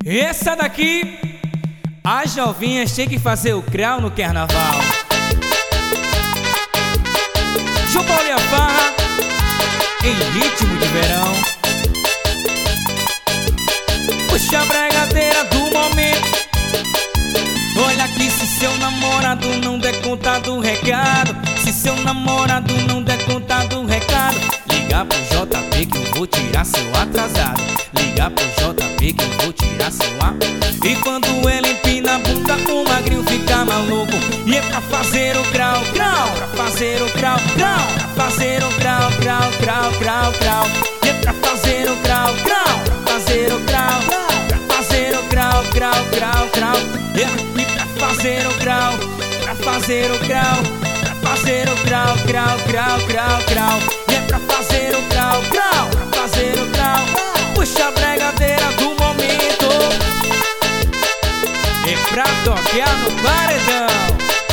Essa daqui, as novinhas têm que fazer o crau no carnaval. João Paulo e a Farra, em ritmo de verão. Puxa a bregadeira do momento. Olha aqui, se seu namorado não der conta do recado, se seu namorado não der conta do recado, liga pro JP que eu vou tirar seu atrasado. Liga pro JP que eu vou tirar seu A. E quando ele empina a bunda, o magrinho fica maluco. E é pra fazer o crau, crau, pra fazer o crau, crau, pra fazer o crau, crau, crau, crau, crau. E é pra fazer o crau, crau, pra fazer o crau, pra fazer o crau, crau, crau, crau. E pra fazer o crau, pra fazer o crau, pra fazer o crau, crau, crau, crau, crau. E é pra fazer o crau, crau, pra fazer o crau. Puxa a bregadeira do momento. É pra tocar no paredão.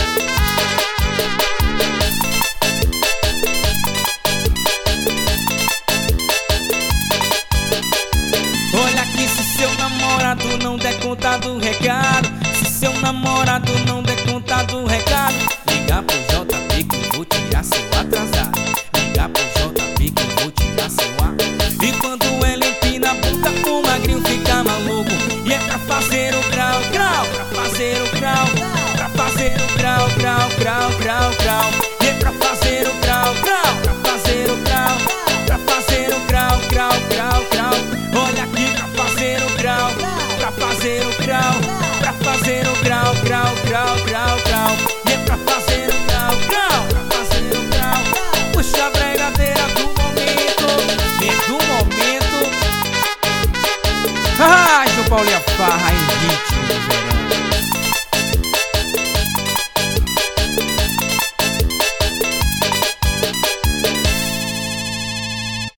Olha aqui, se seu namorado não der conta do recado, se seu namorado não der conta do recado, liga pro JP que eu vou tirar seu atrasado. Liga pro JP que eu vou tirar seu A. E quando ele empina a bunda, o magrinho fica maluco. E é pra fazer o crau, crau, pra fazer o crau, pra fazer o crau, crau, crau, crau, crau. E é pra fazer o crau, crau, pra fazer o crau, pra fazer o crau, crau, crau, crau. Olha aqui, pra fazer o crau, pra fazer o crau, pra fazer o crau, crau, crau, crau, crau. E é pra fazer o crau, crau, pra fazer o crau. Puxa a bregadeira do momento. E do momento. Ah, João Paulo e a Farra em ritmo de verão.